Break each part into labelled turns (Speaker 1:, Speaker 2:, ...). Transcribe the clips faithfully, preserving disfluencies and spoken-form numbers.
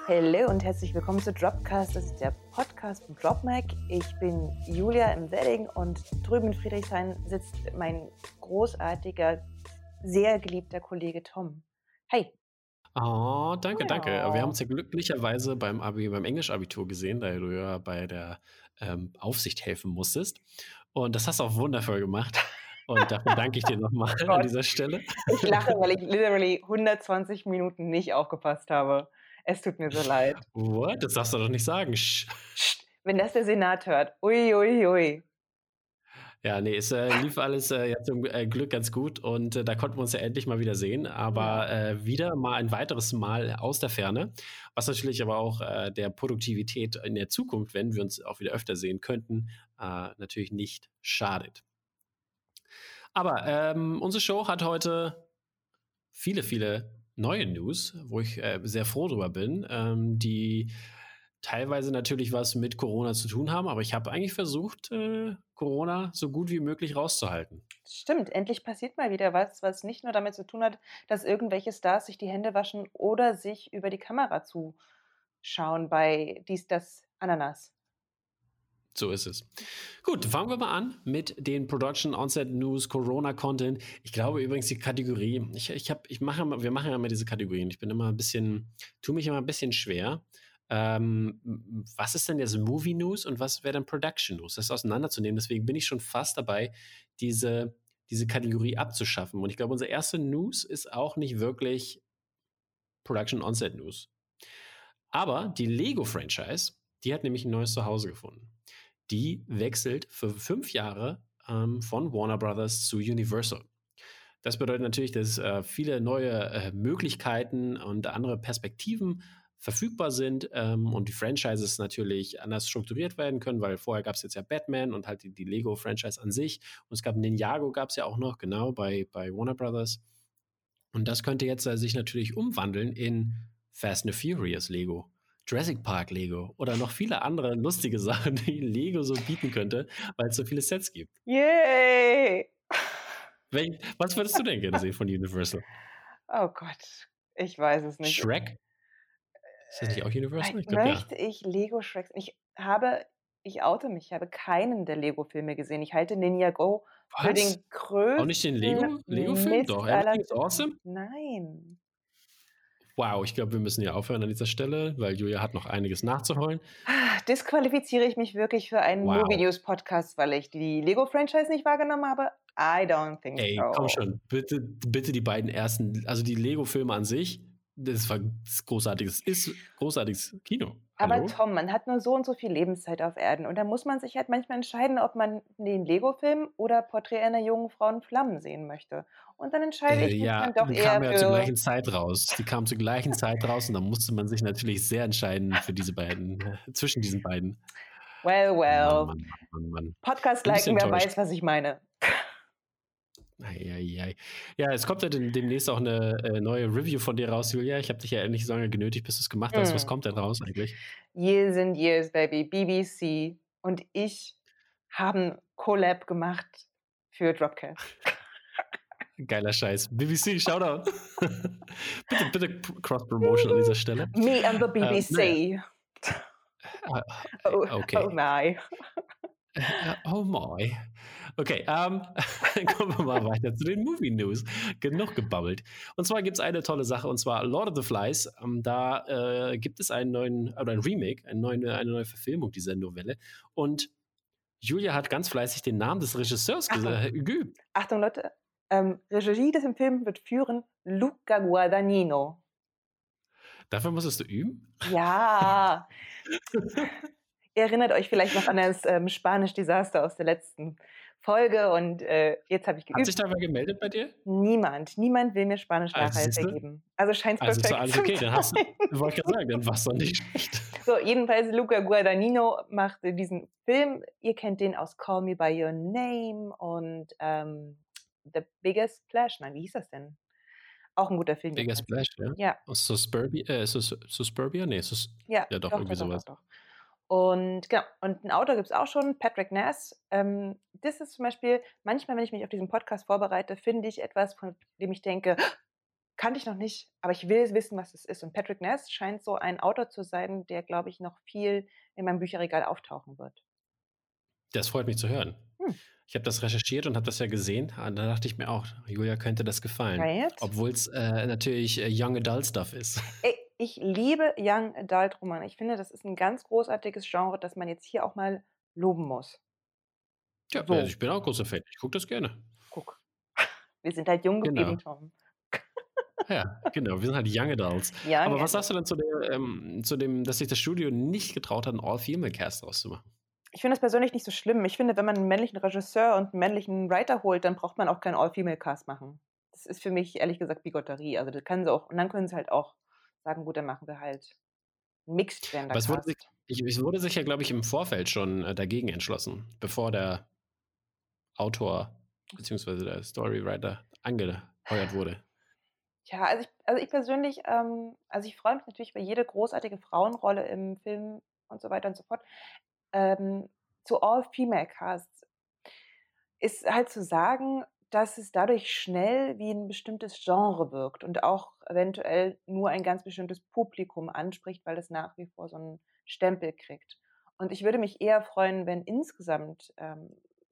Speaker 1: Hallo und herzlich willkommen zu Dropcast. Das ist der Podcast von DropMac. Ich bin Julia im Wedding und drüben in Friedrichshain sitzt mein großartiger, sehr geliebter Kollege Tom. Hi.
Speaker 2: Oh, danke, danke. Wir haben
Speaker 1: Ja.
Speaker 2: uns ja glücklicherweise beim Abi, beim Englisch-Abitur gesehen, da du ja bei der ähm, Aufsicht helfen musstest. Und das hast du auch wundervoll gemacht. Und dafür danke ich dir nochmal
Speaker 1: Oh
Speaker 2: an
Speaker 1: Gott.
Speaker 2: dieser Stelle.
Speaker 1: Ich lache, weil ich literally hundertzwanzig Minuten nicht aufgepasst habe. Es tut mir so leid.
Speaker 2: What? Das darfst du doch nicht sagen. Sch-
Speaker 1: Psst, wenn das der Senat hört. Ui, ui, ui.
Speaker 2: Ja, nee, es äh, lief alles äh, ja, zum äh, Glück ganz gut und äh, da konnten wir uns ja endlich mal wieder sehen, aber äh, wieder mal ein weiteres Mal aus der Ferne, was natürlich aber auch äh, der Produktivität in der Zukunft, wenn wir uns auch wieder öfter sehen könnten, äh, natürlich nicht schadet. Aber ähm, unsere Show hat heute viele, viele neue News, wo ich äh, sehr froh drüber bin, ähm, die teilweise natürlich was mit Corona zu tun haben, aber ich habe eigentlich versucht, äh, Corona so gut wie möglich rauszuhalten.
Speaker 1: Stimmt, endlich passiert mal wieder was, was nicht nur damit zu tun hat, dass irgendwelche Stars sich die Hände waschen oder sich über die Kamera zuschauen bei dies, das, Ananas.
Speaker 2: So ist es. Gut, fangen wir mal an mit den Production Onset News Corona Content. Ich glaube übrigens die Kategorie, ich, ich habe, ich mache, immer- wir machen ja immer diese Kategorien. Ich bin immer ein bisschen, tue mich immer ein bisschen schwer. Ähm, was ist denn jetzt Movie News und was wäre dann Production News? Das auseinanderzunehmen. Deswegen bin ich schon fast dabei, diese, diese Kategorie abzuschaffen. Und ich glaube, unsere erste News ist auch nicht wirklich Production Onset News. Aber die Lego-Franchise, die hat nämlich ein neues Zuhause gefunden. Die wechselt für fünf Jahre ähm, von Warner Brothers zu Universal. Das bedeutet natürlich, dass äh, viele neue äh, Möglichkeiten und andere Perspektiven verfügbar sind ähm, und die Franchises natürlich anders strukturiert werden können, weil vorher gab es jetzt ja Batman und halt die, die Lego-Franchise an sich und es gab Ninjago, gab es ja auch noch, genau, bei, bei Warner Brothers. Und das könnte jetzt äh, sich natürlich umwandeln in Fast and Furious Lego, Jurassic Park Lego oder noch viele andere lustige Sachen, die Lego so bieten könnte, weil es so viele Sets gibt.
Speaker 1: Yay!
Speaker 2: Wel- Was würdest du denn gerne sehen von Universal?
Speaker 1: Oh Gott, ich weiß es nicht.
Speaker 2: Shrek? Ist das nicht auch
Speaker 1: Mei
Speaker 2: Universal? Ich glaube ja.
Speaker 1: möchte ich Lego Shreks ich habe ich oute mich, ich habe keinen der Lego-Filme gesehen. Ich halte Ninjago für
Speaker 2: Was?
Speaker 1: den
Speaker 2: Auch nicht den
Speaker 1: größten
Speaker 2: Lego? Lego-Film? Doch,
Speaker 1: Mist aller
Speaker 2: Everything is
Speaker 1: Zeiten.
Speaker 2: awesome?
Speaker 1: Nein.
Speaker 2: Wow, ich glaube, wir müssen ja aufhören an dieser Stelle, weil Julia hat noch einiges nachzuholen.
Speaker 1: Ah, disqualifiziere ich mich wirklich für einen Movie
Speaker 2: Wow.
Speaker 1: News Podcast, weil ich die Lego-Franchise nicht wahrgenommen habe? I don't think
Speaker 2: Ey, komm
Speaker 1: so.
Speaker 2: schon, bitte, bitte die beiden ersten, also die Lego-Filme an sich, das war das ist großartiges, ist großartiges Kino.
Speaker 1: Aber
Speaker 2: Hallo?
Speaker 1: Tom, man hat nur so und so viel Lebenszeit auf Erden und da muss man sich halt manchmal entscheiden, ob man den Lego-Film oder Porträt einer jungen Frau in Flammen sehen möchte. Und dann entscheide
Speaker 2: Äh,
Speaker 1: ich mich
Speaker 2: ja,
Speaker 1: dann doch
Speaker 2: die
Speaker 1: eher
Speaker 2: kamen ja zur
Speaker 1: für
Speaker 2: gleichen Zeit raus. Die kamen zur gleichen Zeit raus und da musste man sich natürlich sehr entscheiden für diese beiden, äh, zwischen diesen beiden.
Speaker 1: well,
Speaker 2: Mann,
Speaker 1: well.
Speaker 2: Mann, Mann, Mann, Mann.
Speaker 1: Podcast
Speaker 2: Bin ein bisschen
Speaker 1: liken, wer
Speaker 2: enttäuscht.
Speaker 1: weiß, was ich meine.
Speaker 2: Eieiei. Ja, es kommt ja dem- demnächst auch eine äh, neue Review von dir raus, Julia. Ich habe dich ja nicht so lange genötigt, bis du es gemacht hast. Was
Speaker 1: Hm.
Speaker 2: kommt denn raus eigentlich?
Speaker 1: Years and Years, Baby. B B C und ich haben Collab gemacht für Dropcast.
Speaker 2: Geiler Scheiß. B B C, Shoutout. bitte, bitte Cross-Promotion an dieser Stelle.
Speaker 1: Me and the
Speaker 2: Ähm, naja.
Speaker 1: B B C.
Speaker 2: Ah,
Speaker 1: Oh,
Speaker 2: okay.
Speaker 1: oh my.
Speaker 2: Äh, oh my. Okay, ähm, dann kommen wir mal weiter zu den Movie News. Genug gebabbelt. Und zwar gibt es eine tolle Sache, und zwar Lord of the Flies. Ähm, da äh, gibt es einen neuen, oder ein Remake, eine neue, eine neue Verfilmung dieser Novelle. Und Julia hat ganz fleißig den Namen des Regisseurs
Speaker 1: Achtung,
Speaker 2: ge- geübt.
Speaker 1: Achtung Leute, ähm, Regie des Films wird führen Luca Guadagnino.
Speaker 2: Dafür musstest du üben?
Speaker 1: Ja, ihr erinnert euch vielleicht noch an das ähm, Spanisch-Desaster aus der letzten Folge und äh, jetzt habe ich
Speaker 2: Hat sich
Speaker 1: geübt.
Speaker 2: dabei gemeldet bei dir?
Speaker 1: Niemand, niemand will mir
Speaker 2: Also, siehst
Speaker 1: Spanisch-Nachhilfe
Speaker 2: du?
Speaker 1: geben. Also scheint es
Speaker 2: Also ist doch
Speaker 1: perfekt
Speaker 2: alles
Speaker 1: zu
Speaker 2: okay. Dann hast du,
Speaker 1: sein.
Speaker 2: wollte ich gerade sagen, dann war es doch nicht schlecht.
Speaker 1: So, jedenfalls Luca Guadagnino macht diesen Film. Ihr kennt den aus Call Me By Your Name und ähm, The Biggest Splash. Nein, wie hieß das denn? Auch ein guter Film
Speaker 2: Bigger
Speaker 1: übrigens.
Speaker 2: Splash, ja?
Speaker 1: Ja,
Speaker 2: Aus Suspiria? Äh, Sus Suspiria? Nee, Sus
Speaker 1: ja,
Speaker 2: ja doch,
Speaker 1: doch,
Speaker 2: irgendwie
Speaker 1: doch, doch, doch,
Speaker 2: sowas.
Speaker 1: doch. Und genau, und 'n Autor gibt's auch schon, Patrick Ness. Ähm, das ist zum Beispiel manchmal, wenn ich mich auf diesen Podcast vorbereite, finde ich etwas, von dem ich denke: kannte ich noch nicht, aber ich will wissen, was es ist. Und Patrick Ness scheint so ein Autor zu sein, der, glaube ich, noch viel in meinem Bücherregal auftauchen wird.
Speaker 2: Das freut mich zu hören.
Speaker 1: Hm.
Speaker 2: Ich habe das recherchiert und habe das ja gesehen. Ah, da dachte ich mir auch, Julia könnte das gefallen.
Speaker 1: Right?
Speaker 2: Obwohl es äh, natürlich äh, Young Adult Stuff ist.
Speaker 1: Ey, ich liebe Young Adult Romane. Ich finde, das ist ein ganz großartiges Genre, das man jetzt hier auch mal loben muss.
Speaker 2: Ja, also
Speaker 1: So,
Speaker 2: ich bin auch großer Fan. Ich gucke das gerne.
Speaker 1: guck. Wir sind halt jung
Speaker 2: Genau.
Speaker 1: geblieben, Tom.
Speaker 2: Ja, genau. Wir sind halt Young Adults.
Speaker 1: Young
Speaker 2: Aber was
Speaker 1: Adult.
Speaker 2: sagst du denn zu, der, ähm, zu dem, dass sich das Studio nicht getraut hat, einen All-Female-Cast rauszumachen?
Speaker 1: Ich finde das persönlich nicht so schlimm. Ich finde, wenn man einen männlichen Regisseur und einen männlichen Writer holt, dann braucht man auch keinen All-Female-Cast machen. Das ist für mich ehrlich gesagt Bigotterie. Also das können sie auch, und dann können sie halt auch sagen, gut, dann machen wir halt einen Mixed Gender
Speaker 2: Aber es wurde sich,
Speaker 1: Cast.
Speaker 2: ich, es wurde sich ja, glaube ich, im Vorfeld schon äh, dagegen entschlossen, bevor der Autor bzw. der Storywriter angeheuert wurde.
Speaker 1: Ja, also ich, also ich persönlich, ähm, also ich freue mich natürlich über jede großartige Frauenrolle im Film und so weiter und so fort. Ähm, zu All-Female-Casts ist halt zu sagen, dass es dadurch schnell wie ein bestimmtes Genre wirkt und auch eventuell nur ein ganz bestimmtes Publikum anspricht, weil es nach wie vor so einen Stempel kriegt. Und ich würde mich eher freuen, wenn insgesamt ähm,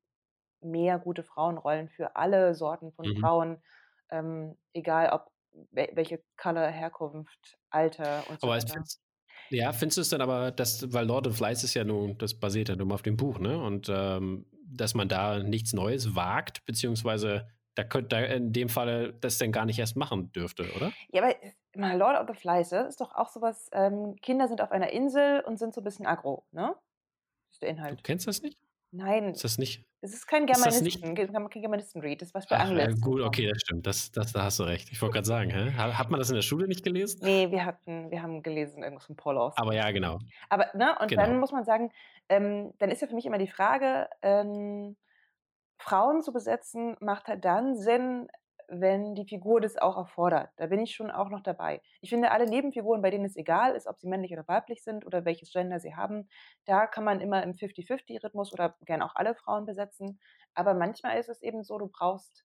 Speaker 1: mehr gute Frauenrollen für alle Sorten von
Speaker 2: Mhm.
Speaker 1: Frauen, ähm, egal ob wel welche Color, Herkunft, Alter und so
Speaker 2: Aber es
Speaker 1: weiter.
Speaker 2: findest, ja, findest du es dann aber, dass, weil Lord of Lies ist ja nun, das basiert ja nun auf dem Buch, ne? Und ähm, dass man da nichts Neues wagt, beziehungsweise da könnte da in dem Falle das dann gar nicht erst machen dürfte, oder?
Speaker 1: Ja, aber äh, mal Lord of the Flies, das ist doch auch so was, ähm, Kinder sind auf einer Insel und sind so 'n bisschen aggro, ne? Das ist der
Speaker 2: Du
Speaker 1: Inhalt.
Speaker 2: kennst das nicht?
Speaker 1: Nein,
Speaker 2: Ist das nicht?
Speaker 1: es ist kein
Speaker 2: Ist das nicht?
Speaker 1: Germanisten Ge kein Germanisten-Read, das ist was für
Speaker 2: Ach, ja,
Speaker 1: Anglisten,
Speaker 2: gut, okay,
Speaker 1: Tom.
Speaker 2: das stimmt. Das, das, da hast du recht. Ich wollte gerade sagen, hä? Ha- Hat man das in der Schule nicht gelesen?
Speaker 1: Ne, wir hatten wir haben gelesen irgendwas von Paul
Speaker 2: Aber
Speaker 1: Auster.
Speaker 2: ja, genau.
Speaker 1: Aber ne, und dann
Speaker 2: Genau.
Speaker 1: muss man sagen, ähm, dann ist ja für mich immer die Frage, ähm, Frauen zu besetzen macht halt dann Sinn, wenn die Figur das auch erfordert. Da bin ich schon auch noch dabei. Ich finde, alle Nebenfiguren, bei denen es egal ist, ob sie männlich oder weiblich sind oder welches Gender sie haben, da kann man immer im fifty-fifty-Rhythmus oder gern auch alle Frauen besetzen. Aber manchmal ist es eben so, du brauchst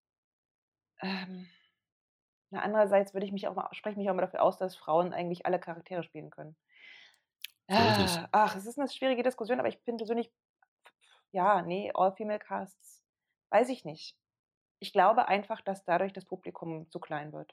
Speaker 1: ähm, na, andererseits würde ich mich auch mal spreche ich mich auch mal dafür aus, dass Frauen eigentlich alle Charaktere spielen können.
Speaker 2: So ist es.
Speaker 1: Ah, ach, es ist 'ne schwierige Diskussion, aber ich bin persönlich ja, ne, All-Female Casts, weiß ich nicht. Ich glaube einfach, dass dadurch das Publikum zu klein wird.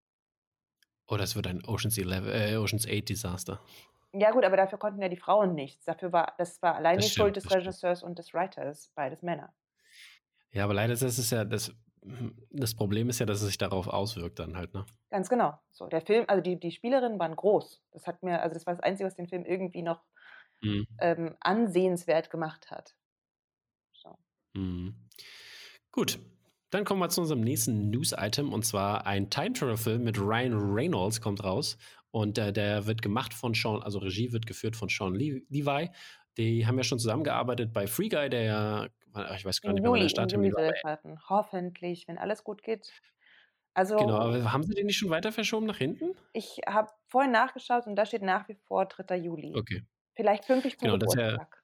Speaker 2: Oder es wird ein Ocean's Eleven, äh, Ocean's Eight Desaster.
Speaker 1: Ja gut, aber dafür konnten ja die Frauen nichts. Dafür war das war allein
Speaker 2: Das
Speaker 1: die Schuld
Speaker 2: stimmt,
Speaker 1: des
Speaker 2: das stimmt.
Speaker 1: Regisseurs und des Writers, beides Männer.
Speaker 2: Ja, aber leider ist es ja das, das Problem ist ja, dass es sich darauf auswirkt dann halt, ne?
Speaker 1: Ganz genau. So, der Film also die die Spielerinnen waren groß. Das hat mir also das war das Einzige, was den Film irgendwie noch,
Speaker 2: Mhm.
Speaker 1: ähm, ansehenswert gemacht hat. So.
Speaker 2: Mhm. Gut, dann kommen wir zu unserem nächsten News-Item und zwar ein Time-Travel-Film mit Ryan Reynolds kommt raus und äh, der wird gemacht von Sean, also Regie wird geführt von Sean Le Levi. Die haben ja schon zusammengearbeitet bei Free Guy, der ja, ich weiß gar
Speaker 1: Im
Speaker 2: nicht mehr, wann der
Speaker 1: Juli im
Speaker 2: Starttermin
Speaker 1: Juli
Speaker 2: war,
Speaker 1: soll
Speaker 2: aber
Speaker 1: der starten. Hoffentlich, wenn alles gut geht.
Speaker 2: genau,
Speaker 1: Also,
Speaker 2: aber haben sie den nicht schon weiter verschoben nach hinten?
Speaker 1: ich habe vorhin nachgeschaut und da steht nach wie vor dritter Juli.
Speaker 2: Okay,
Speaker 1: Vielleicht pünktlich zum
Speaker 2: genau, das wäre
Speaker 1: Geburtstag.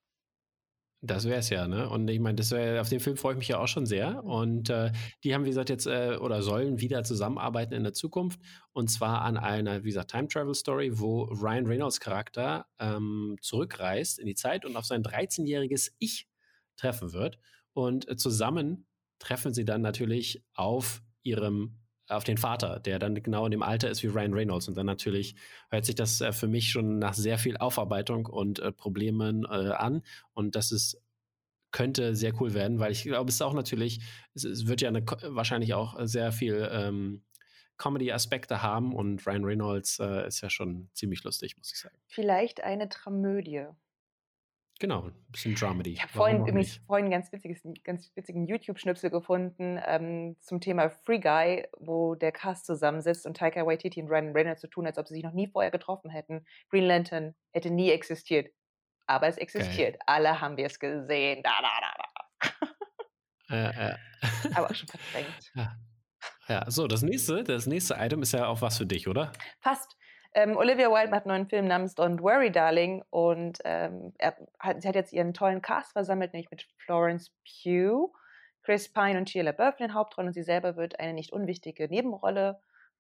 Speaker 2: das wäre es ja, ne? Und ich meine, das wär, auf den Film freue ich mich ja auch schon sehr.
Speaker 1: Mhm.
Speaker 2: Und äh, die haben, wie gesagt, jetzt äh, oder sollen wieder zusammenarbeiten in der Zukunft. Und zwar an einer, wie gesagt, Time-Travel-Story, wo Ryan Reynolds Charakter ähm, zurückreist in die Zeit und auf sein dreizehnjähriges Ich treffen wird. Und äh, zusammen treffen sie dann natürlich auf ihrem, auf den Vater, der dann genau in dem Alter ist wie Ryan Reynolds. Und dann natürlich hört sich das äh, für mich schon nach sehr viel Aufarbeitung und äh, Problemen äh, an. Und das ist, könnte sehr cool werden, weil ich glaube, es ist auch natürlich, es, es wird ja eine, wahrscheinlich auch sehr viel ähm, Comedy-Aspekte haben und Ryan Reynolds äh, ist ja schon ziemlich lustig, muss ich sagen.
Speaker 1: Vielleicht eine Dramödie.
Speaker 2: Genau, ein bisschen
Speaker 1: Ich
Speaker 2: Dramedy.
Speaker 1: habe
Speaker 2: Warum
Speaker 1: vorhin
Speaker 2: auch
Speaker 1: übrigens
Speaker 2: nicht?
Speaker 1: vorhin 'n ganz witziges ganz witzigen YouTube-Schnipsel gefunden, ähm, zum Thema Free Guy, wo der Cast zusammensitzt und Taika Waititi und Ryan Reynolds so tun, als ob sie sich noch nie vorher getroffen hätten. Green Lantern hätte nie existiert, aber es
Speaker 2: Geil.
Speaker 1: existiert. Alle haben wir's gesehen. Da, da, da, da.
Speaker 2: Äh, äh.
Speaker 1: Aber auch schon verdrängt.
Speaker 2: ja. Ja, so, das nächste, das nächste Item ist ja auch was für dich, oder?
Speaker 1: Fast. Ähm, Olivia Wilde hat 'n neuen Film namens „Don't Worry Darling" und, ähm, er hat sie hat jetzt ihren tollen Cast versammelt, nämlich mit Florence Pugh, Chris Pine und Shia LaBeouf in den Hauptrollen und sie selber wird eine nicht unwichtige Nebenrolle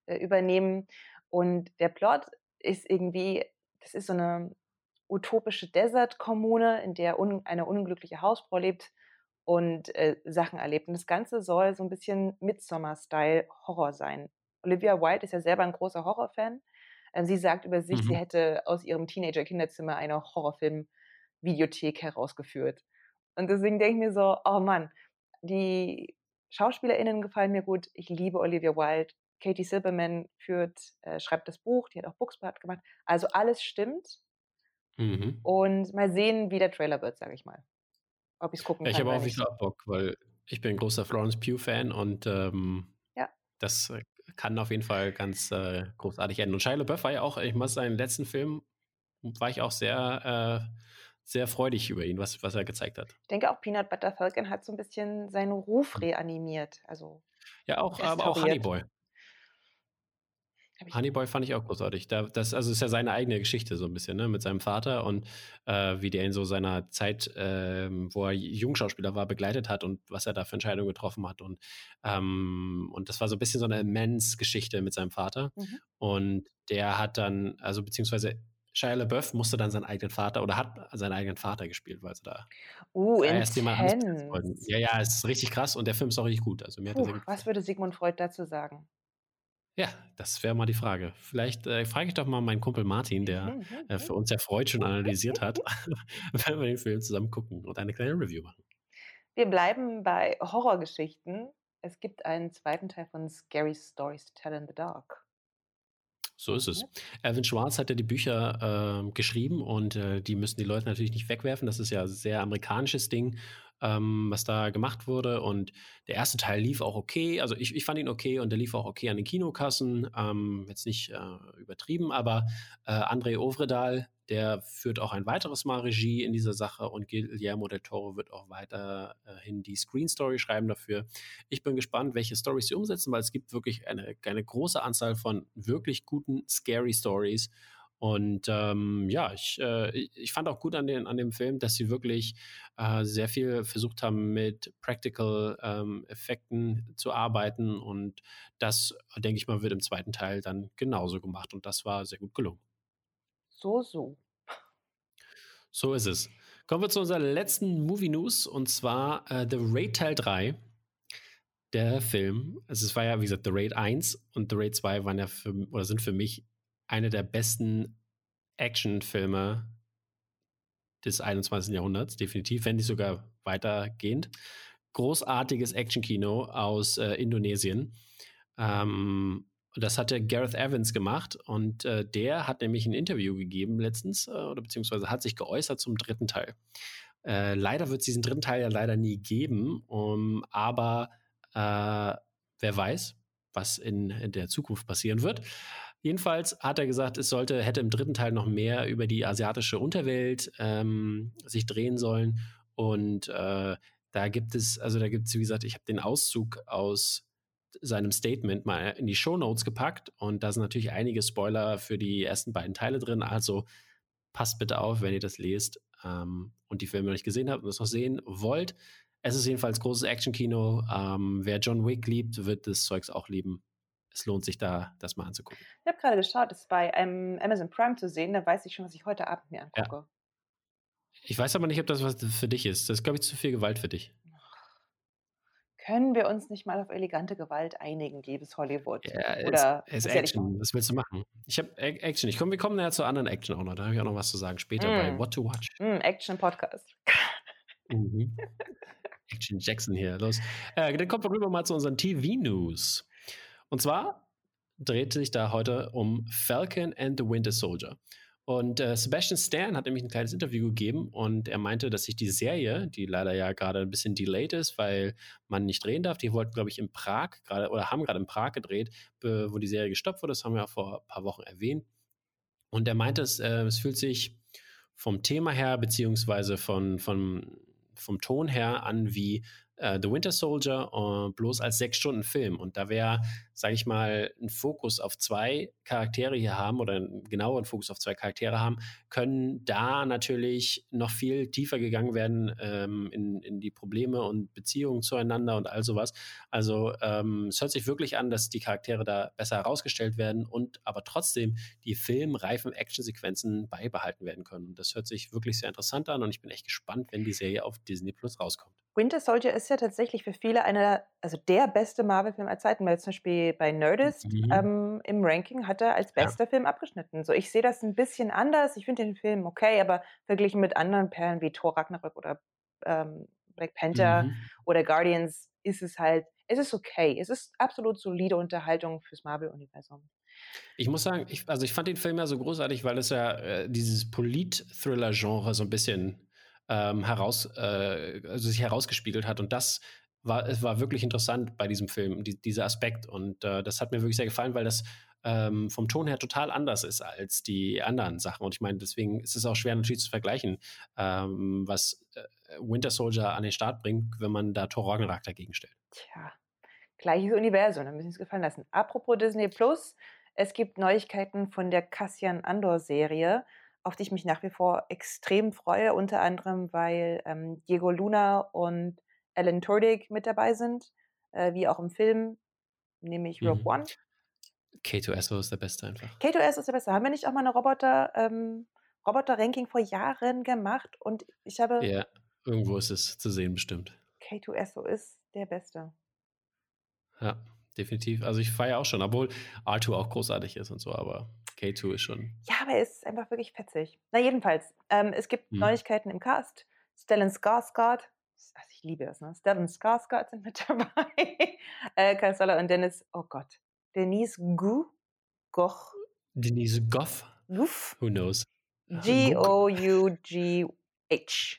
Speaker 1: äh, übernehmen. Und der Plot ist irgendwie, das ist so eine utopische Desert-Kommune, in der un eine unglückliche Hausfrau lebt und, äh, Sachen erlebt. Und das Ganze soll so ein bisschen Midsommar-Style Horror sein. Olivia Wilde ist ja selber ein großer Horrorfan. Ähm, sie sagt über sich, sie
Speaker 2: Mhm.
Speaker 1: hätte aus ihrem Teenager-Kinderzimmer eine Horrorfilm-Videothek herausgeführt. Und deswegen denke ich mir so: „Oh Mann, die SchauspielerInnen gefallen mir gut. Ich liebe Olivia Wilde. Katie Silberman führt äh, schreibt das Buch, die hat auch Booksmart gemacht. Also, alles stimmt
Speaker 2: Mhm.
Speaker 1: und mal sehen, wie der Trailer wird, sage ich mal, ob ich's gucken
Speaker 2: Ja, ich
Speaker 1: kann
Speaker 2: habe
Speaker 1: oder
Speaker 2: auch
Speaker 1: nicht.
Speaker 2: wieder Bock, weil ich bin 'n großer Florence Pugh-Fan und, ähm,
Speaker 1: Ja,
Speaker 2: das, äh, kann auf jeden Fall ganz, äh, großartig enden. Und Shia LaBeouf war ja auch ich muss seinen letzten Film war ich auch sehr, äh sehr freudig über ihn, was was er gezeigt hat.
Speaker 1: ich denke auch Peanut Butter Falcon hat so 'n bisschen seinen Ruf reanimiert, also
Speaker 2: Ja, auch aber auch Honey
Speaker 1: restauriert.
Speaker 2: Boy.
Speaker 1: Habe ich
Speaker 2: Honey Boy fand ich auch großartig. Da das also, ist ja seine eigene Geschichte so 'n bisschen, ne, mit seinem Vater und, äh, wie der in so seiner Zeit, ähm, wo er Jungschauspieler war, begleitet hat und was er da für Entscheidungen getroffen hat und, ähm und das war so 'n bisschen so 'ne Mens-Geschichte mit seinem Vater.
Speaker 1: mhm.
Speaker 2: Und der hat dann also, beziehungsweise Shia LaBeouf musste dann seinen eigenen Vater oder hat seinen eigenen Vater gespielt, weil sie da
Speaker 1: Uh,
Speaker 2: da erst jemand anderes besetzen wollten.
Speaker 1: intens.
Speaker 2: Ja, ja, ist richtig krass und der Film ist auch richtig gut. Also, mir hat er
Speaker 1: Puh,
Speaker 2: sehr gut
Speaker 1: was
Speaker 2: gefallen.
Speaker 1: würde Sigmund Freud dazu sagen?
Speaker 2: Ja, das wäre mal die Frage. Vielleicht, äh, frage ich doch mal meinen Kumpel Martin, der, äh, für uns ja Freud schon analysiert hat, wenn wir den Film zusammen gucken und eine kleine Review machen.
Speaker 1: Wir bleiben bei Horrorgeschichten. Es gibt einen zweiten Teil von Scary Stories to Tell in the Dark.
Speaker 2: So ist es.
Speaker 1: What?
Speaker 2: Alvin Schwarz hat ja die Bücher, ähm, geschrieben und, äh, die müssen die Leute natürlich nicht wegwerfen. Das ist ja 'n sehr amerikanisches Ding, ähm, was da gemacht wurde und der erste Teil lief auch okay. Also, ich ich fand ihn okay und der lief auch okay an den Kinokassen, ähm, jetzt nicht, äh, übertrieben, aber, äh, André Øvredal, der führt auch ein weiteres Mal Regie in dieser Sache und Guillermo del Toro wird auch weiterhin die Screen Story schreiben dafür. Ich bin gespannt, welche Storys sie umsetzen, weil es gibt wirklich eine eine große Anzahl von wirklich guten Scary Stories. Und, ähm, ja, ich, äh i ich fand auch gut an den an dem Film, dass sie wirklich, äh, sehr viel versucht haben, mit Practical, ähm, Effekten zu arbeiten und das, denke ich mal, wird im zweiten Teil dann genauso gemacht und das war sehr gut gelungen.
Speaker 1: So, so.
Speaker 2: So ist es. Kommen wir zu unserer letzten Movie News und zwar, äh, The Raid Teil drei. Der Film, also es war ja, wie gesagt, The Raid eins und The Raid zwei waren ja für oder sind für mich eine der besten Actionfilme des einundzwanzigsten. Jahrhunderts, definitiv, wenn nicht sogar weitergehend. Großartiges Actionkino aus, äh, Indonesien. Ähm, das hat der Gareth Evans gemacht und, äh, der hat nämlich ein Interview gegeben letztens, äh, oder beziehungsweise hat sich geäußert zum dritten Teil. Äh, leider wird es diesen dritten Teil ja leider nie geben, um, aber, äh, wer weiß, was in in der Zukunft passieren wird. Jedenfalls hat er gesagt, es sollte hätte im dritten Teil noch mehr über die asiatische Unterwelt, ähm, sich drehen sollen und, äh, da gibt es also, da gibt's, wie gesagt, ich habe den Auszug aus seinem Statement mal in die Shownotes gepackt und da sind natürlich einige Spoiler für die ersten beiden Teile drin. Also, passt bitte auf, wenn ihr das lest, ähm, und die Filme noch nicht gesehen habt und das noch sehen wollt. Es ist jedenfalls großes Actionkino. Ähm, wer John Wick liebt, wird das Zeugs auch lieben. Es lohnt sich da, das mal anzugucken.
Speaker 1: Ich habe grade geschaut, ist bei, ähm, Amazon Prime zu sehen, da weiß ich schon, was ich heute Abend mir
Speaker 2: Ja.
Speaker 1: angucke.
Speaker 2: Ich weiß aber nicht, ob das was für dich ist. Das ist, glaube ich, zu viel Gewalt für dich.
Speaker 1: Können wir uns nicht mal auf elegante Gewalt einigen, liebes Hollywood?
Speaker 2: Ja, es
Speaker 1: Oder
Speaker 2: ist
Speaker 1: ist ja nicht
Speaker 2: Action. Was willst du machen? Ich habe A Action. Ich komme wir kommen ja zur anderen Action auch noch. Da habe ich auch noch was zu sagen später bei
Speaker 1: hm,
Speaker 2: What to Watch.
Speaker 1: hm, Action-Podcast.
Speaker 2: Mhm. Action Jackson hier, los. Äh, dann kommen wir rüber mal zu unseren T V-News. Und zwar dreht sich da heute um Falcon and the Winter Soldier. Und äh, Sebastian Stan hat nämlich ein kleines Interview gegeben und er meinte, dass sich die Serie, die leider ja gerade ein bisschen delayed ist, weil man nicht drehen darf, die wollten, glaube ich, in Prag gerade oder haben gerade in Prag gedreht, be- wo die Serie gestoppt wurde. Das haben wir ja vor ein paar Wochen erwähnt. Und er meinte, es, äh, es fühlt sich vom Thema her, beziehungsweise von, von, vom Ton her an wie äh, The Winter Soldier, äh, bloß als sechs Stunden Film. Und da wäre, sage ich mal, ein Fokus auf zwei Charaktere hier haben oder einen genaueren Fokus auf zwei Charaktere haben, können da natürlich noch viel tiefer gegangen werden ähm, in, in die Probleme und Beziehungen zueinander und all sowas. Also ähm, es hört sich wirklich an, dass die Charaktere da besser herausgestellt werden und aber trotzdem die filmreifen Actionsequenzen beibehalten werden können. Das hört sich wirklich sehr interessant an und ich bin echt gespannt, wenn die Serie auf Disney Plus rauskommt.
Speaker 1: Winter Soldier ist ja tatsächlich für viele einer, also der beste Marvel-Film aller Zeiten, weil zum Beispiel bei Nerdist
Speaker 2: Mhm.
Speaker 1: ähm, im Ranking hat er als
Speaker 2: Ja.
Speaker 1: bester Film abgeschnitten. So, ich sehe das ein bisschen anders. Ich finde den Film okay, aber verglichen mit anderen Perlen wie Thor Ragnarök oder ähm, Black Panther
Speaker 2: Mhm.
Speaker 1: oder Guardians ist es halt, es ist okay. Es ist absolut solide Unterhaltung fürs Marvel-Universum.
Speaker 2: Ich muss sagen, ich, also ich fand den Film ja so großartig, weil es ja äh, dieses Polit-Thriller-Genre so ein bisschen ähm, heraus, äh, also sich herausgespiegelt hat. Und das war, es war wirklich interessant bei diesem Film, die, dieser Aspekt. Und äh, das hat mir wirklich sehr gefallen, weil das ähm, vom Ton her total anders ist als die anderen Sachen. Und ich meine, deswegen ist es auch schwer natürlich zu vergleichen, ähm, was äh, Winter Soldier an den Start bringt, wenn man da Thor Ragnarok dagegen stellt.
Speaker 1: Tja, gleiches Universum, da müssen wir es gefallen lassen. Apropos Disney Plus, es gibt Neuigkeiten von der Cassian Andor-Serie, auf die ich mich nach wie vor extrem freue, unter anderem, weil ähm, Diego Luna und Alan Tudyk mit dabei sind, äh, wie auch im Film, nämlich Rogue
Speaker 2: Mhm.
Speaker 1: One.
Speaker 2: K zwei S O ist der Beste einfach.
Speaker 1: K zwei S ist der Beste. Haben wir nicht auch mal eine Roboter, ähm, Roboter-Ranking vor Jahren gemacht? Und ich habe
Speaker 2: Ja, irgendwo ist es zu sehen bestimmt.
Speaker 1: K zwei S O ist der Beste.
Speaker 2: Ja, definitiv. Also ich feiere auch schon, obwohl R zwei auch großartig ist und so, aber K zwei ist schon.
Speaker 1: Ja, aber er ist einfach wirklich fetzig. Na jedenfalls, ähm, es gibt
Speaker 2: Hm.
Speaker 1: Neuigkeiten im Cast. Stellan Skarsgård, also ich liebe es, ne? Stellan Skarsgård sind mit dabei. äh, Kyle Soller und Dennis, oh Gott, Denise Gu, Goch,
Speaker 2: Denise Goff,
Speaker 1: Guff,
Speaker 2: who knows?
Speaker 1: G
Speaker 2: Gug.
Speaker 1: O U G H.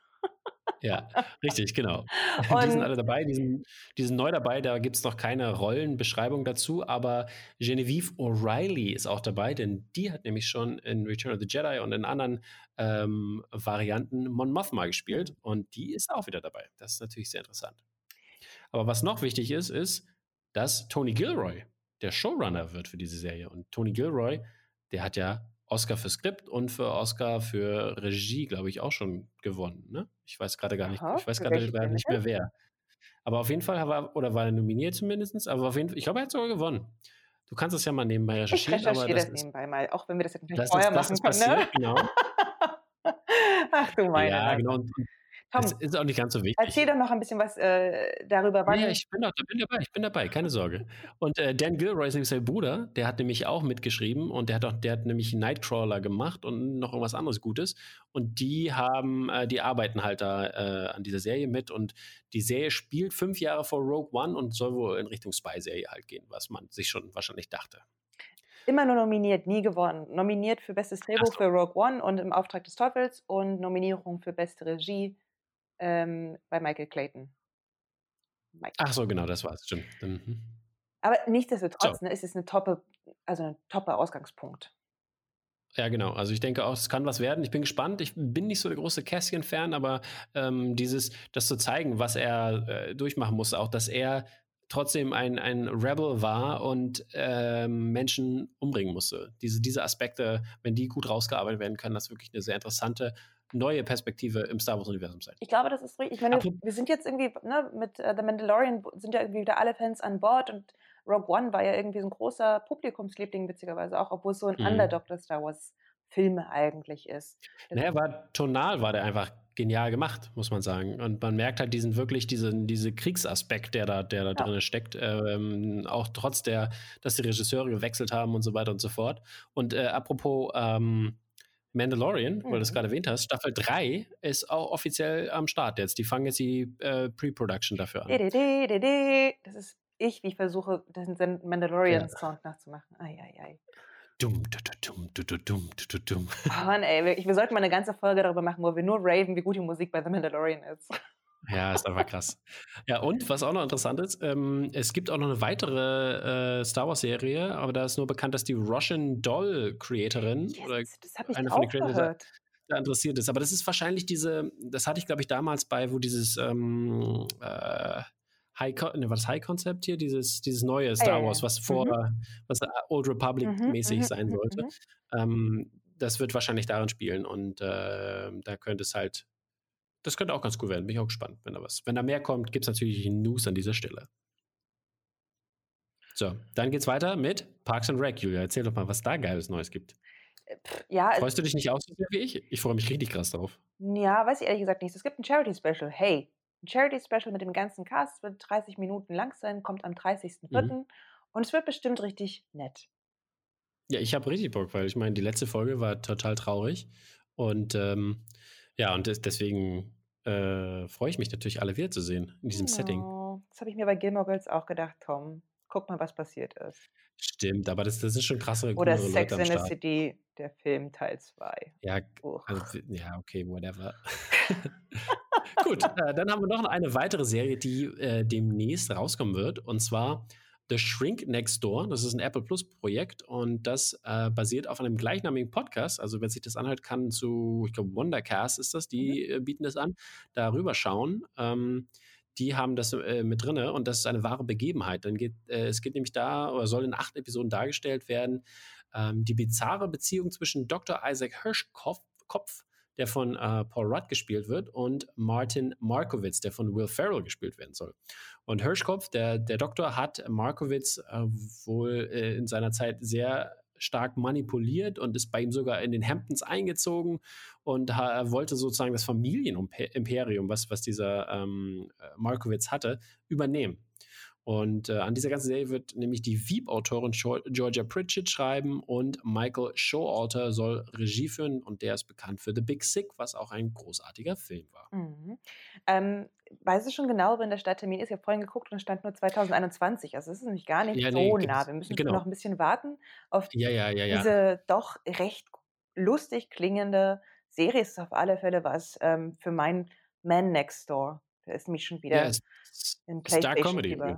Speaker 2: Ja, richtig, genau. Die sind
Speaker 1: Und
Speaker 2: alle dabei, die sind, die sind neu dabei, da gibt es noch keine Rollenbeschreibung dazu, aber Genevieve O'Reilly ist auch dabei, denn die hat nämlich schon in Return of the Jedi und in anderen ähm, Varianten Mon Mothma gespielt
Speaker 1: Mhm.
Speaker 2: und die ist auch wieder dabei. Das ist natürlich sehr interessant. Aber was noch wichtig ist, ist, dass Tony Gilroy der Showrunner wird für diese Serie. Und Tony Gilroy, der hat ja Oscar für Skript und für Oscar für Regie, glaube ich, auch schon gewonnen. Ne? Ich weiß gerade gar nicht,
Speaker 1: aha,
Speaker 2: ich weiß
Speaker 1: für
Speaker 2: gerade
Speaker 1: welche
Speaker 2: gar
Speaker 1: Filme
Speaker 2: nicht
Speaker 1: denn?
Speaker 2: mehr wer. Aber auf jeden Fall war, oder war er nominiert zumindest, aber auf jeden Fall, ich glaube, er hat sogar gewonnen. Du kannst es ja mal nebenbei
Speaker 1: Ich
Speaker 2: recherchieren, aber
Speaker 1: recherchiere
Speaker 2: das
Speaker 1: das
Speaker 2: ist,
Speaker 1: nebenbei mal, auch wenn wir das jetzt nicht
Speaker 2: das
Speaker 1: vorher
Speaker 2: ist, das
Speaker 1: machen
Speaker 2: ist
Speaker 1: können, ne?
Speaker 2: passiert, genau.
Speaker 1: Ach du meine
Speaker 2: Ja,
Speaker 1: Nase.
Speaker 2: genau. Und, und es
Speaker 1: Tom,
Speaker 2: ist auch nicht ganz so
Speaker 1: erzähl
Speaker 2: wichtig.
Speaker 1: doch noch ein bisschen was äh, darüber,
Speaker 2: Ja, ja,
Speaker 1: wann.
Speaker 2: ich bin, doch, bin dabei, ich bin dabei, keine Sorge. Und äh, Dan Gilroy ist nämlich sein Bruder, der hat nämlich auch mitgeschrieben und der hat, auch, der hat nämlich Nightcrawler gemacht und noch irgendwas anderes Gutes. Und die haben, äh, die arbeiten halt da äh, an dieser Serie mit und die Serie spielt fünf Jahre vor Rogue One und soll wohl in Richtung Spy-Serie halt gehen, was man sich schon wahrscheinlich dachte.
Speaker 1: Immer nur nominiert, nie gewonnen. Nominiert für bestes
Speaker 2: Ach
Speaker 1: Drehbuch
Speaker 2: so.
Speaker 1: für Rogue One und Im Auftrag des Teufels und Nominierung für beste Regie ähm, bei Michael Clayton. Mike.
Speaker 2: Ach so, genau, das war's, stimmt. Mhm.
Speaker 1: Aber
Speaker 2: So,
Speaker 1: nichtsdestotrotz, ne, es ist eine toppe, also ein topper Ausgangspunkt.
Speaker 2: ja, genau. Also ich denke auch, es kann was werden. Ich bin gespannt. Ich bin nicht so der große Cassian-Fan, aber ähm, dieses, das zu zeigen, was er äh, durchmachen musste, auch dass er trotzdem ein, ein Rebel war und ähm, Menschen umbringen musste. Diese, diese Aspekte, wenn die gut rausgearbeitet werden, kann das wirklich eine sehr interessante neue Perspektive im Star Wars-Universum sein.
Speaker 1: Ich glaube, das ist richtig. Ich meine,
Speaker 2: Apropos-
Speaker 1: wir sind jetzt irgendwie, ne, mit äh, The Mandalorian sind ja irgendwie wieder alle Fans an Bord und Rogue One war ja irgendwie so ein großer Publikumsliebling, witzigerweise auch, obwohl es so ein
Speaker 2: Mhm.
Speaker 1: Underdog der Star Wars-Filme eigentlich ist. Das
Speaker 2: Naja, war tonal war der einfach genial gemacht, muss man sagen. Und man merkt halt diesen wirklich diesen diese Kriegsaspekt, der da, der da
Speaker 1: Ja.
Speaker 2: drin steckt, ähm, auch trotz der, dass die Regisseure gewechselt haben und so weiter und so fort. Und äh, apropos ähm, Mandalorian, weil du es
Speaker 1: Mhm.
Speaker 2: gerade erwähnt hast, Staffel drei ist auch offiziell am Start jetzt. Die fangen jetzt die äh, Pre-Production dafür an.
Speaker 1: De, de, de, de, de. Das ist ich, wie ich versuche, den
Speaker 2: Ja.
Speaker 1: Mandalorian-Sound nachzumachen. Ei, ei, ei.
Speaker 2: Dumm, du, du, dumm, du, du, dumm, du, du, dumm.
Speaker 1: Oh Mann, ey, wir, wir sollten mal eine ganze Folge darüber machen, wo wir nur raven, wie gut die Musik bei The Mandalorian ist.
Speaker 2: Ja, ist einfach krass. Ja, und was auch noch interessant ist, ähm, es gibt auch noch eine weitere äh, Star Wars-Serie, aber da ist nur bekannt, dass die Russian Doll-Creatorin
Speaker 1: Yes,
Speaker 2: oder
Speaker 1: das habe ich
Speaker 2: einer von den
Speaker 1: auch
Speaker 2: Creators
Speaker 1: gehört.
Speaker 2: da interessiert ist. Aber das ist wahrscheinlich diese, das hatte ich, glaube ich, damals bei, wo dieses ähm, äh, High, ne, war das High-Concept hier, dieses, dieses neue
Speaker 1: Ah, ja,
Speaker 2: Star
Speaker 1: ja,
Speaker 2: Wars,
Speaker 1: ja.
Speaker 2: was vor,
Speaker 1: Mhm.
Speaker 2: was Old
Speaker 1: Mhm,
Speaker 2: Republic-mäßig
Speaker 1: mhm,
Speaker 2: sein
Speaker 1: mhm,
Speaker 2: sollte.
Speaker 1: mhm.
Speaker 2: Ähm, das wird wahrscheinlich darin spielen und äh, da könnte es halt, das könnte auch ganz cool werden. Bin ich auch gespannt, wenn da was, wenn da mehr kommt, gibt es natürlich News an dieser Stelle. So, dann geht's weiter mit Parks and Rec. Julia, erzähl doch mal, was da geiles Neues gibt.
Speaker 1: Äh, pff, ja, es,
Speaker 2: Freust du dich nicht auch so sehr wie ich? Ich freue mich richtig krass drauf.
Speaker 1: ja, weiß ich ehrlich gesagt nicht. Es gibt ein Charity-Special. Hey, ein Charity-Special mit dem ganzen Cast wird dreißig Minuten lang sein, kommt am dreißigsten
Speaker 2: Mhm.
Speaker 1: vierten und es wird bestimmt richtig nett.
Speaker 2: Ja, ich habe richtig Bock, weil ich meine, die letzte Folge war total traurig. Und ähm, ja, und des, deswegen äh, freue ich mich natürlich, alle wiederzusehen in diesem Setting.
Speaker 1: Oh, das habe ich mir bei Gilmore Girls auch gedacht, Tom. Guck mal, was passiert ist.
Speaker 2: Stimmt, aber das, das sind schon krassere,
Speaker 1: Oder
Speaker 2: coolere Leute
Speaker 1: Sex
Speaker 2: am
Speaker 1: in the
Speaker 2: Start.
Speaker 1: City, der Film Teil zwei.
Speaker 2: Ja,
Speaker 1: Uch.
Speaker 2: also, ja, okay, whatever. Gut, äh, dann haben wir noch eine weitere Serie, die äh, demnächst rauskommen wird, und zwar The Shrink Next Door. Das ist ein Apple Plus Projekt und das äh, basiert auf einem gleichnamigen Podcast. Also wer sich das anhört, kann zu, ich glaube, Wondercast ist das,
Speaker 1: Mhm.
Speaker 2: die äh, bieten das an, darüber schauen. Ähm, die haben das äh, mit drinne und das ist eine wahre Begebenheit. Dann geht, äh, es geht nämlich da, oder soll in acht Episoden dargestellt werden, ähm, die bizarre Beziehung zwischen Doktor Isaac Hirschkopf, Kopf, der von äh, Paul Rudd gespielt wird, und Martin Markowitz, der von Will Ferrell gespielt werden soll. Und Hirschkopf, der, der Doktor, hat Markowitz äh, wohl äh, in seiner Zeit sehr stark manipuliert und ist bei ihm sogar in den Hamptons eingezogen und äh, wollte sozusagen das Familienimperium, was, was dieser ähm, Markowitz hatte, übernehmen. Und äh, an dieser ganzen Serie wird nämlich die Veep-Autorin Georgia Pritchett schreiben und Michael Showalter soll Regie führen und der ist bekannt für The Big Sick, was auch ein großartiger Film war.
Speaker 1: Mhm. Ähm, weißt du schon genau, wann der Starttermin ist? Ich habe vorhin geguckt und es stand nur zwanzig einundzwanzig. Also es ist nämlich gar nicht
Speaker 2: Ja, nee,
Speaker 1: so nah.
Speaker 2: gibt's,
Speaker 1: Wir müssen schon
Speaker 2: genau.
Speaker 1: noch ein bisschen warten auf
Speaker 2: Ja, ja, ja, ja.
Speaker 1: diese doch recht lustig klingende Serie. Es ist auf alle Fälle was ähm, für meinen Man Next Door. Der ist nämlich schon
Speaker 2: Ja,
Speaker 1: wieder
Speaker 2: es ist
Speaker 1: in
Speaker 2: Star Comedy.
Speaker 1: PlayStation-Fieber.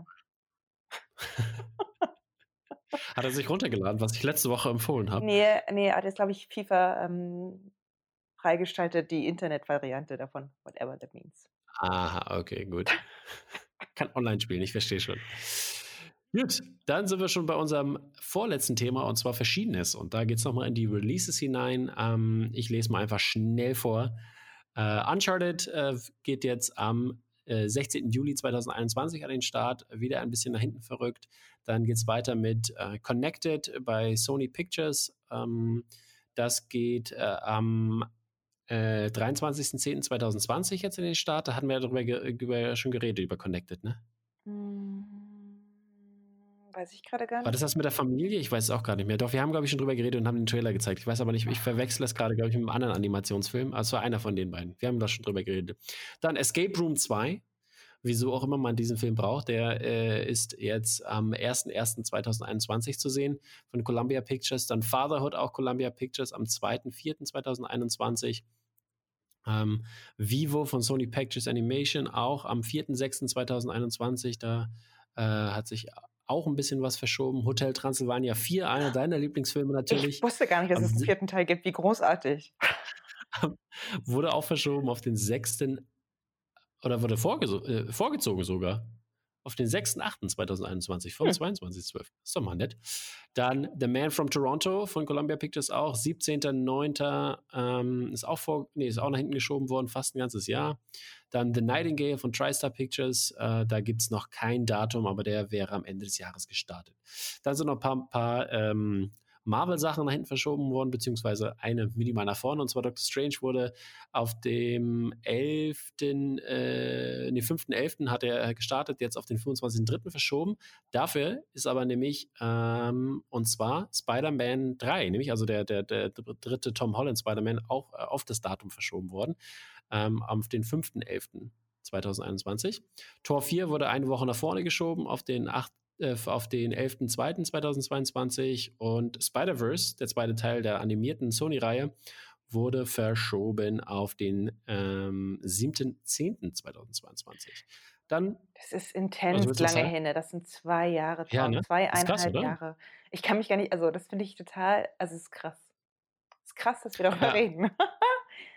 Speaker 2: Hat er sich runtergeladen, was ich letzte Woche empfohlen habe.
Speaker 1: Nee, nee, hat jetzt, glaube ich, FIFA ähm, freigeschaltet, die Internetvariante davon, whatever that means.
Speaker 2: Aha, okay, gut. Kann online spielen, ich verstehe schon. Gut, dann sind wir schon bei unserem vorletzten Thema und zwar Verschiedenes. Und da geht es nochmal in die Releases hinein. Ähm, ich lese mal einfach schnell vor. Äh, Uncharted äh, geht jetzt am äh, sechzehnten Juli zweitausendeinundzwanzig an den Start, wieder ein bisschen nach hinten verrückt. Dann geht es weiter mit äh, Connected bei Sony Pictures. Ähm, das geht äh, am äh, dreiundzwanzigsten zehnten zweitausendzwanzig jetzt in den Start. Da hatten wir ja darüber ge über, schon geredet, über Connected, ne?
Speaker 1: Hm, weiß ich gerade gar
Speaker 2: War
Speaker 1: nicht.
Speaker 2: das das mit der Familie? Ich weiß es auch gar nicht mehr. Doch, wir haben, glaube ich, schon drüber geredet und haben den Trailer gezeigt. Ich weiß aber nicht, ich verwechsel das gerade, glaube ich, mit einem anderen Animationsfilm. Also einer von den beiden. Wir haben da schon drüber geredet. Dann Escape Room zwei. Wieso auch immer man diesen Film braucht. Der äh, ist jetzt am ersten ersten zweitausendeinundzwanzig zu sehen von Columbia Pictures. Dann Fatherhood, auch Columbia Pictures, am zweiten vierten zweitausendeinundzwanzig. Ähm, Vivo von Sony Pictures Animation auch am vierten sechsten zweitausendeinundzwanzig. Da äh, hat sich auch ein bisschen was verschoben. Hotel Transylvania vier, einer deiner Lieblingsfilme
Speaker 1: Ich
Speaker 2: natürlich.
Speaker 1: wusste gar nicht, dass
Speaker 2: Am
Speaker 1: es einen
Speaker 2: si-
Speaker 1: vierten Teil gibt. Wie großartig.
Speaker 2: wurde auch verschoben auf den sechsten oder wurde vorgeso äh, vorgezogen sogar. Auf den sechsten achten zweitausendeinundzwanzig vom
Speaker 1: Hm.
Speaker 2: zweiundzwanzigsten zwölften Ist doch mal nett. Dann The Man from Toronto von Columbia Pictures auch. siebzehnten neunten Ähm, ist auch vor, nee, ist auch nach hinten geschoben worden, fast ein ganzes Jahr. Dann The Nightingale von TriStar Pictures. Äh, da gibt es noch kein Datum, aber der wäre am Ende des Jahres gestartet. Dann sind noch ein paar, paar ähm, Marvel-Sachen nach hinten verschoben worden, beziehungsweise eine minimal nach vorne. Und zwar Doctor Strange wurde auf dem elften Äh, nee, fünften elften hat er gestartet, jetzt auf den fünfundzwanzigsten dritten verschoben. Dafür ist aber nämlich, ähm, und zwar Spider-Man drei, nämlich also der, der, der dritte Tom Holland Spider-Man, auch äh, auf das Datum verschoben worden, ähm, auf den fünften elften zweitausendeinundzwanzig. Tor vier wurde eine Woche nach vorne geschoben auf den achten äh, auf den elften zweiten zweitausendzweiundzwanzig und Spider-Verse, der zweite Teil der animierten Sony-Reihe, wurde verschoben auf den ähm, siebten zehnten zweitausendzweiundzwanzig. Dann,
Speaker 1: Das ist
Speaker 2: was
Speaker 1: intens
Speaker 2: willst du noch
Speaker 1: lange
Speaker 2: sagen?
Speaker 1: hin, ne? Das sind zwei Jahre,
Speaker 2: Ja,
Speaker 1: Tom,
Speaker 2: ne? Ist krass,
Speaker 1: zweieinhalb
Speaker 2: oder?
Speaker 1: Jahre. Ich kann mich gar nicht, also das finde ich total, also es ist krass. Es ist krass, dass wir darüber
Speaker 2: Ja,
Speaker 1: reden.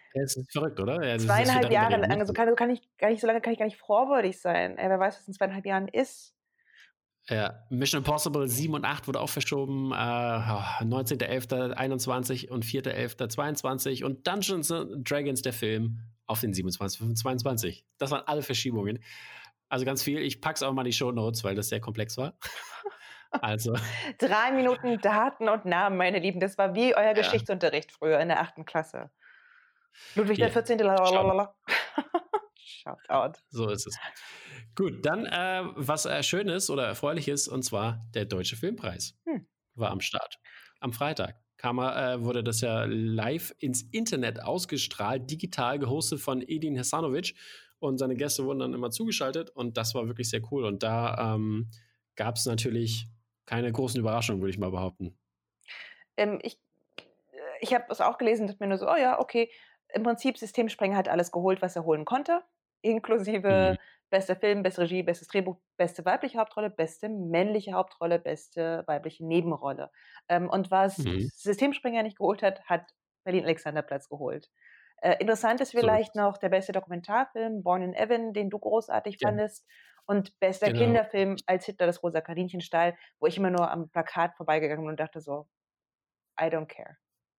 Speaker 2: Ja, es ist verrückt, oder? Ja, das ist das wir
Speaker 1: Zweieinhalb
Speaker 2: darüber
Speaker 1: Jahre
Speaker 2: reden
Speaker 1: lang, also
Speaker 2: müssen.
Speaker 1: kann so kann ich gar nicht so lange kann ich gar nicht vorwürdig sein. Ey, wer weiß, was in zweieinhalb Jahren ist.
Speaker 2: Ja, Mission Impossible sieben und acht wurde auch verschoben, äh, neunzehnter elfter einundzwanzig und vierter elfter zweiundzwanzig und Dungeons and Dragons, der Film, auf den siebenundzwanzigsten zweiundzwanzig. Das waren alle Verschiebungen. Also ganz viel. Ich pack's auch mal in die Shownotes, weil das sehr komplex war. Also,
Speaker 1: Drei Minuten Daten und Namen, meine Lieben. Das war wie euer
Speaker 2: ja,
Speaker 1: Geschichtsunterricht früher in der achten Klasse. Ludwig der
Speaker 2: hier,
Speaker 1: vierzehnte.
Speaker 2: Shoutout.
Speaker 1: Lalalala. Shoutout.
Speaker 2: So ist es. Gut, dann äh, was äh, schön ist oder erfreulich ist, und zwar der Deutsche Filmpreis
Speaker 1: Hm.
Speaker 2: war am Start. Am Freitag kam er, äh, wurde das ja live ins Internet ausgestrahlt, digital gehostet von Edin Hasanovic und seine Gäste wurden dann immer zugeschaltet und das war wirklich sehr cool. Und da ähm, gab es natürlich keine großen Überraschungen, würde ich mal behaupten.
Speaker 1: Ähm, ich äh, ich habe es auch gelesen, dachte mir nur so, oh ja, okay. Im Prinzip Systemsprenger hat alles geholt, was er holen konnte,
Speaker 2: Mhm.
Speaker 1: inklusive bester Film, beste Regie, bestes Drehbuch, beste weibliche Hauptrolle, beste männliche Hauptrolle, beste weibliche Nebenrolle. Ähm, und was
Speaker 2: Mhm.
Speaker 1: Systemsprenger nicht geholt hat, hat Berlin-Alexanderplatz geholt. Äh, interessant ist
Speaker 2: So ist
Speaker 1: vielleicht
Speaker 2: es.
Speaker 1: noch der beste Dokumentarfilm, Born in Evan, den du großartig
Speaker 2: Ja,
Speaker 1: fandest. Und bester
Speaker 2: genau.
Speaker 1: Kinderfilm als Hitler das rosa Kaninchenstall, wo ich immer nur am Plakat vorbeigegangen bin und dachte so, I don't care.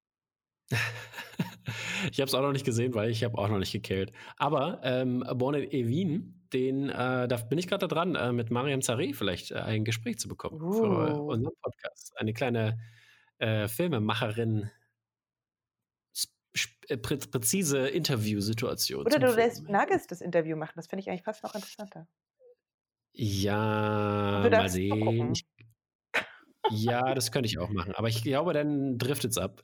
Speaker 2: Ich habe es auch noch nicht gesehen, weil ich habe auch noch nicht gekillt. Aber ähm, Born in Evin, den, äh, da bin ich gerade dran, äh, mit Mariam Zareh vielleicht äh, ein Gespräch zu bekommen für
Speaker 1: Uh.
Speaker 2: unseren Podcast. Eine kleine äh, Filmemacherin, sp- sp- äh, prä präzise Interviewsituation
Speaker 1: Oder
Speaker 2: zum
Speaker 1: du lässt
Speaker 2: Film.
Speaker 1: Nuggets das Interview machen, das finde ich eigentlich fast noch interessanter. Und
Speaker 2: Ja,
Speaker 1: du
Speaker 2: mal
Speaker 1: darfst
Speaker 2: sehen.
Speaker 1: zugucken.
Speaker 2: Ich, ja, das könnte ich auch machen. Aber ich glaube, dann driftet es ab.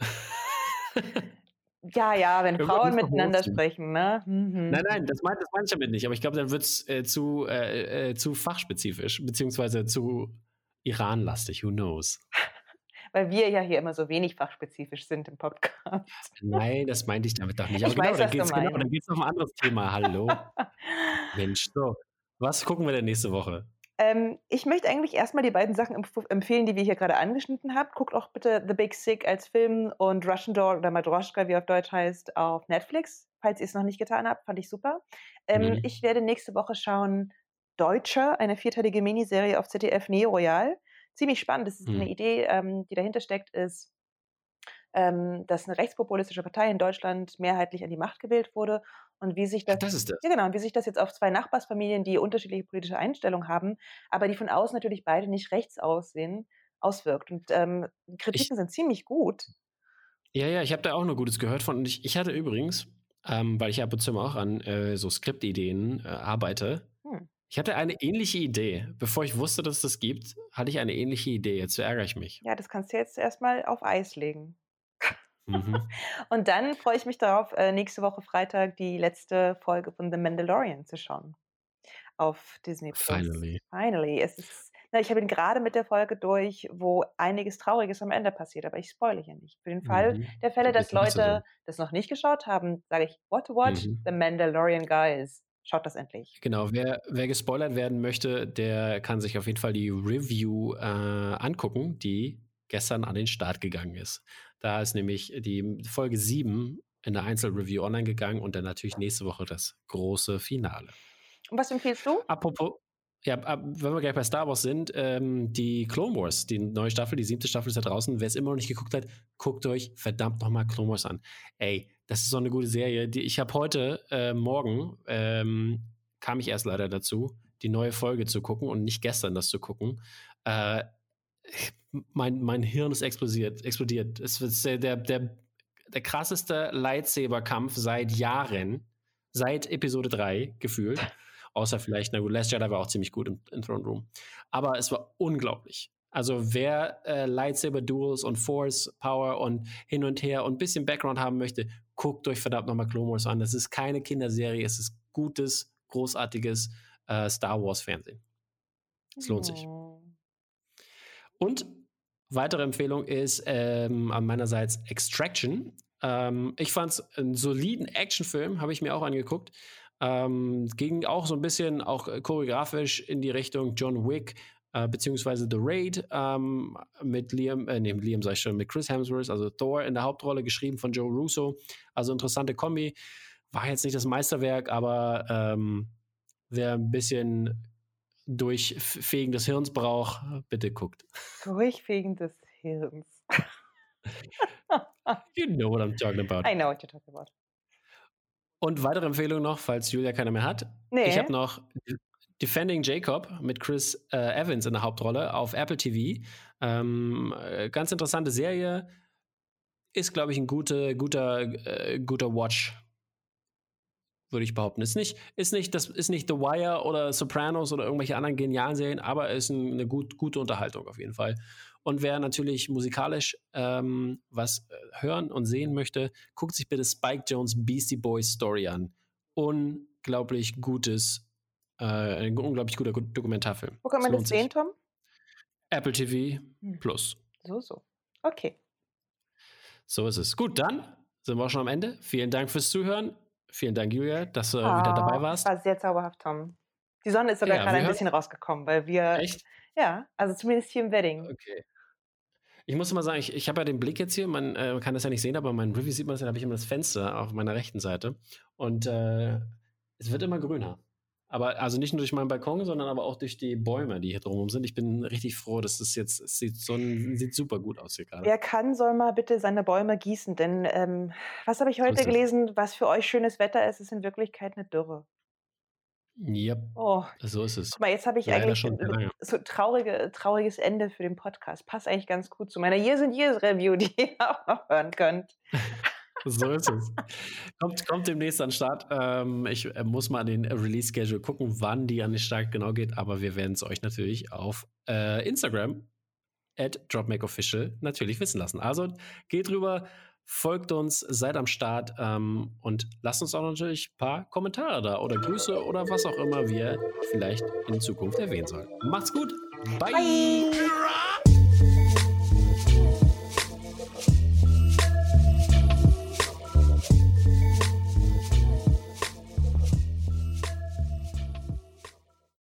Speaker 1: Ja, ja, wenn
Speaker 2: Irgendwann
Speaker 1: Frauen
Speaker 2: muss man
Speaker 1: miteinander
Speaker 2: hosten.
Speaker 1: sprechen, ne? Mhm,
Speaker 2: Nein, nein,
Speaker 1: mhm.
Speaker 2: das meine das mein ich damit nicht. Aber ich glaube, dann wird es äh, zu, äh, äh, zu fachspezifisch, beziehungsweise zu Iran-lastig. Who knows?
Speaker 1: Weil wir ja hier immer so wenig fachspezifisch sind im Podcast.
Speaker 2: Nein, das meinte ich damit doch nicht. Aber
Speaker 1: Ich
Speaker 2: genau,
Speaker 1: weiß,
Speaker 2: da
Speaker 1: was du
Speaker 2: geht's genau, da
Speaker 1: meinst.
Speaker 2: geht's noch um ein anderes Thema. Hallo? Mensch, so. Was gucken wir denn nächste Woche?
Speaker 1: Ähm, ich möchte eigentlich erst mal die beiden Sachen empf empfehlen, die wir hier gerade angeschnitten haben. Guckt auch bitte The Big Sick als Film und Russian Doll oder Matroschka, wie auf Deutsch heißt, auf Netflix, falls ihr es noch nicht getan habt, fand ich super. Ähm,
Speaker 2: Mhm.
Speaker 1: ich werde nächste Woche schauen Deutsche, eine vierteilige Miniserie auf Z D F Neo Royal. Ziemlich spannend. Das ist
Speaker 2: Mhm.
Speaker 1: eine Idee, ähm, die dahinter steckt, ist, ähm, dass eine rechtspopulistische Partei in Deutschland mehrheitlich an die Macht gewählt wurde und wie sich
Speaker 2: Ach,
Speaker 1: das
Speaker 2: das ist das.
Speaker 1: ja genau, und wie sich das jetzt auf zwei Nachbarsfamilien, die unterschiedliche politische Einstellungen haben, aber die von außen natürlich beide nicht rechts aussehen, auswirkt. Und, ähm, die
Speaker 2: Ich,
Speaker 1: Kritiken sind ziemlich gut.
Speaker 2: ja, ja, ich habe da auch nur Gutes gehört von. Und ich, ich hatte übrigens, ähm, weil ich ab und zu mal auch an äh, so Skriptideen äh, arbeite,
Speaker 1: Hm,
Speaker 2: ich hatte eine ähnliche Idee. Bevor ich wusste, dass es das gibt, hatte ich eine ähnliche Idee. Jetzt ärgere ich mich.
Speaker 1: ja, das kannst du jetzt erst mal auf Eis legen.
Speaker 2: Mhm.
Speaker 1: Und dann freue ich mich darauf, äh, nächste Woche Freitag die letzte Folge von The Mandalorian zu schauen auf Disney Plus.
Speaker 2: Finally.
Speaker 1: Finally. Es ist na, ich habe ihn grade mit der Folge durch, wo einiges Trauriges am Ende passiert, aber ich spoile hier nicht. Für den Fall
Speaker 2: Mhm.
Speaker 1: der
Speaker 2: Du
Speaker 1: Fälle, dass
Speaker 2: bist nicht so so.
Speaker 1: Leute das noch nicht geschaut haben, sage ich: „What to watch?
Speaker 2: Mhm.
Speaker 1: The Mandalorian, guys. Schaut das endlich."
Speaker 2: Genau, wer, wer gespoilert werden möchte, der kann sich auf jeden Fall die Review äh, angucken, die gestern an den Start gegangen ist. Da ist nämlich die Folge sieben in der Einzelreview online gegangen und dann natürlich nächste Woche das große Finale.
Speaker 1: Und was empfiehlst du?
Speaker 2: Apropos, ja, ab, wenn wir gleich bei Star Wars sind, ähm, die Clone Wars, die neue Staffel, die siebte Staffel ist da draußen. Wer es immer noch nicht geguckt hat, guckt euch verdammt nochmal Clone Wars an. Ey, das ist so eine gute Serie. Die, ich habe heute, äh, morgen, ähm, kam ich erst leider dazu, die neue Folge zu gucken und nicht gestern das zu gucken. Äh, mein, mein Hirn ist explodiert. explodiert. Es ist der, der, der, der krasseste Lightsaber-Kampf seit Jahren, seit Episode drei gefühlt. Außer vielleicht, na gut, Last Jedi war auch ziemlich gut im, im Throne Room. Aber es war unglaublich. Also wer äh, Lightsaber-Duels und Force, Power und hin und her und ein bisschen Background haben möchte, guckt euch verdammt nochmal Clone Wars an. Das ist keine Kinderserie, es ist gutes, großartiges äh, Star Wars-Fernsehen. Es lohnt sich.
Speaker 1: Oh.
Speaker 2: Und weitere Empfehlung ist ähm, an meinerseits Extraction. Ähm, ich fand es einen soliden Actionfilm, habe ich mir auch angeguckt. Ähm, ging auch so ein bisschen auch choreografisch in die Richtung John Wick, äh, beziehungsweise The Raid ähm, mit Liam, äh, nee, Liam sag ich schon, mit Chris Hemsworth, also Thor in der Hauptrolle, geschrieben von Joe Russo. Also interessante Kombi. War jetzt nicht das Meisterwerk, aber ähm, wer ein bisschen Durchfegen des Hirns braucht, bitte guckt.
Speaker 1: Durchfegen des Hirns.
Speaker 2: You know what I'm talking about.
Speaker 1: I know what you're talking about.
Speaker 2: Und weitere Empfehlung noch, falls Julia keiner mehr hat.
Speaker 1: Nee.
Speaker 2: Ich habe noch Defending Jacob mit Chris äh, Evans in der Hauptrolle auf Apple T V. Ähm, äh, ganz interessante Serie. Ist, glaube ich, ein gute, guter, äh, guter Watch. Würde ich behaupten. Ist nicht, ist, nicht, das ist nicht The Wire oder Sopranos oder irgendwelche anderen genialen Serien, aber ist ein, eine gut, gute Unterhaltung auf jeden Fall. Und wer natürlich musikalisch ähm, was hören und sehen möchte, guckt sich bitte Spike Jonze Beastie Boys Story an. Unglaublich gutes, äh, ein unglaublich guter Dokumentarfilm.
Speaker 1: Wo kann man
Speaker 2: Es
Speaker 1: das
Speaker 2: lohnt sich.
Speaker 1: sehen, Tom?
Speaker 2: Apple T V
Speaker 1: Hm.
Speaker 2: Plus.
Speaker 1: So, so. Okay.
Speaker 2: So ist es. Gut, dann sind wir auch schon am Ende. Vielen Dank fürs Zuhören. Vielen Dank, Julia, dass du
Speaker 1: Ah,
Speaker 2: wieder dabei warst.
Speaker 1: War sehr zauberhaft, Tom. Die Sonne ist sogar
Speaker 2: Ja,
Speaker 1: gerade
Speaker 2: wir
Speaker 1: ein
Speaker 2: hören-
Speaker 1: bisschen rausgekommen, weil wir.
Speaker 2: Echt?
Speaker 1: Ja, also zumindest hier im Wedding.
Speaker 2: Okay. Ich muss mal sagen, ich, ich habe ja den Blick jetzt hier, man äh, kann das ja nicht sehen, aber in meinem Review sieht man das, da habe ich immer das Fenster auf meiner rechten Seite. Und äh, es wird immer grüner. Aber also nicht nur durch meinen Balkon, sondern aber auch durch die Bäume, die hier drumherum sind. Ich bin richtig froh, dass es jetzt, es sieht, so ein, sieht super gut aus hier gerade.
Speaker 1: Wer kann, soll mal bitte seine Bäume gießen, denn ähm, was habe ich heute
Speaker 2: ist es.
Speaker 1: gelesen, was für euch schönes Wetter ist, ist in Wirklichkeit eine Dürre.
Speaker 2: Yep,
Speaker 1: Oh,
Speaker 2: so ist es.
Speaker 1: guck mal, jetzt habe ich
Speaker 2: Leider
Speaker 1: eigentlich
Speaker 2: schon sehr lange.
Speaker 1: so traurige, trauriges Ende für den Podcast. Passt eigentlich ganz gut zu meiner Years and Years Review, die ihr auch noch hören könnt.
Speaker 2: So ist es. Kommt, kommt demnächst an den Start. Ähm, ich äh, muss mal an den Release-Schedule gucken, wann die an den Start genau geht, aber wir werden es euch natürlich auf äh, Instagram at dropmakeofficial natürlich wissen lassen. Also geht rüber, folgt uns, seid am Start ähm, und lasst uns auch natürlich ein paar Kommentare da oder Grüße oder was auch immer wir vielleicht in Zukunft erwähnen sollen. Macht's gut. Bye.
Speaker 1: Bye.